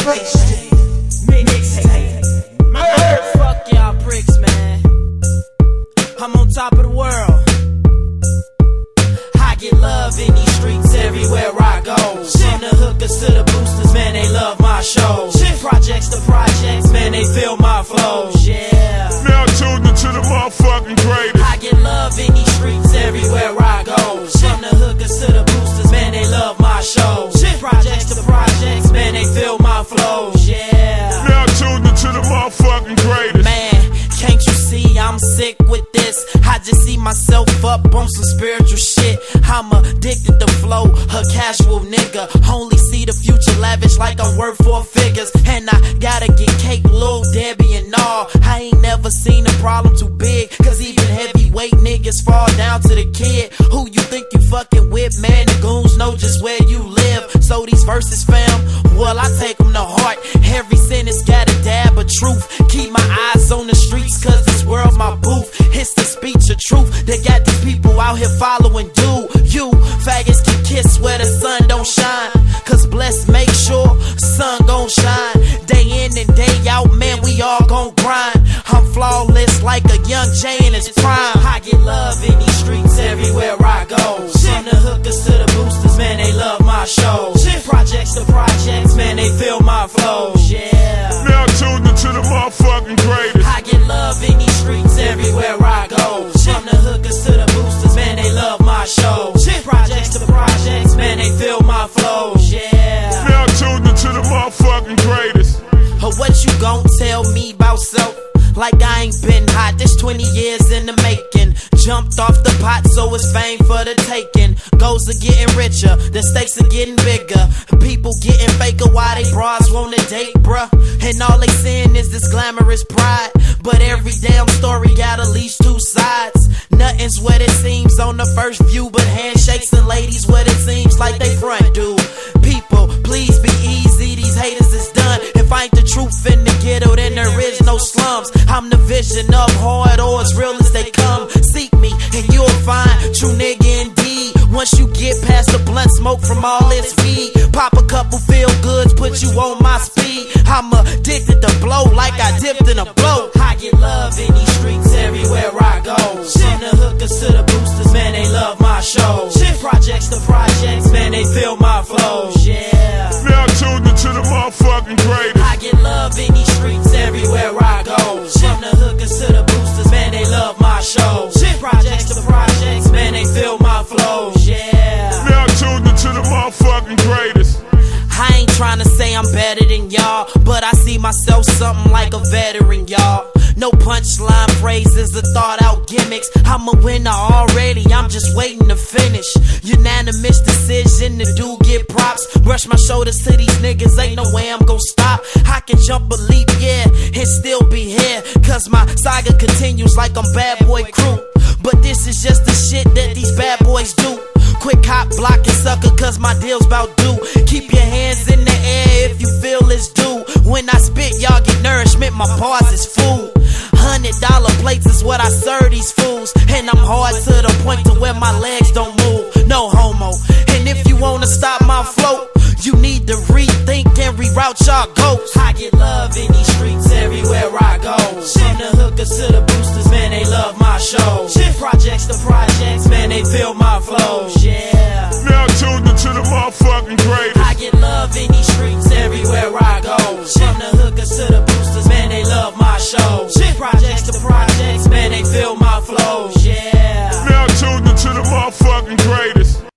Fuck y'all pricks, man. I'm on top of the world. I get love in these streets everywhere I go. From the hookers to the boosters, man, they love my show. Projects to projects, man, they feel my flows. Yeah. Now tuned into the motherfucking greatest. I get love in these streets everywhere I go. From the hookers to the boosters, man, they love my show. Projects to projects, man, they feel my flows. Yeah. Now tuned into the motherfucking greatest. Man, can't you see I'm sick with this? I just see myself up on some spiritual shit. I'm addicted to flow, a casual nigga. Only see the future lavish like I'm worth 4 figures. And I gotta get cake, Lil Debbie and all. I ain't never seen a problem too big, cause even heavyweight niggas fall down to the kid. Who you think you fucking with, man? The goons know just where you live. So these verses, fam, well, I take them to heart. Every sentence got a dab of truth. Keep my eyes on the streets, cause this world my booth. It's the speech of truth that got these people out here following. Do you faggots can kiss where the sun don't shine? Cause blessed make sure sun gon' shine. Day in and day out, man, we all gon' grind. I'm flawless like a young Jay in his prime. I get love in these streets everywhere I go. From the hookers to the boosters, man, they love my show. Projects to projects, man, they feel my flows. Yeah. Now tuned into the motherfucking greatest. I get love in these streets everywhere I go. From the hookers to the boosters, man, they love my show. Projects to projects, man, they feel my flows. Yeah. Now tuned into the motherfucking greatest. What you gon' tell me about self? Like I ain't been hot, this 20 years in the making. Jumped off the pot, so it's fame for the taking. Goals are getting richer, the stakes are getting bigger. People getting faker while they bras wanna date, bruh. And all they seeing is this glamorous pride. But every damn story got at least 2 sides. Nothing's what it seems on the first view, but handshakes and ladies what it seems like they front do. People, please be easy, these haters is done. If I ain't the truth in the ghetto, then there is no slums. I'm the vision of hard or as real as they come. Seek me and you'll find true nigga indeed. Once you get past the blunt smoke from all this weed, pop a couple feel goods, put you on my speed. I'm addicted to blow like I dipped in a blow. I get love in these streets everywhere I go. From the hookers to the boosters, man, they love my show. Projects to projects, man, they feel my flows. Yeah. Now tuned into the motherfucking greatest. I get love in these streets everywhere I go. From the hookers to the boosters, man, they love my show. Projects to projects, man, they feel my flows. Yeah. Now tuned into the motherfucking greatest. I ain't tryna say I'm better than y'all, but I see myself something like a veteran, y'all. No punchline phrases or thought out gimmicks. I'm a winner already, I'm just waiting to finish. Unanimous decision to do get props. Brush my shoulders to these niggas, ain't no way I'm gon' stop. I can jump a leap, yeah, and still be here. Cause my saga continues like I'm Bad Boy Crew. But this is just the shit that these bad boys do. Quick hop, block and sucker, cause my deal's bout due. Keep your hands in the air if you feel it's due. When I spit, y'all get nourishment, my pause is full. $100 plates is what I serve these fools. And I'm hard to the point to where my legs don't move. No homo. And if you wanna stop my flow, you need to rethink and reroute y'all goals. I get love in these streets everywhere I go. From the hookers to the boosters, man, they love my show. Projects to projects, man, they feel my flows.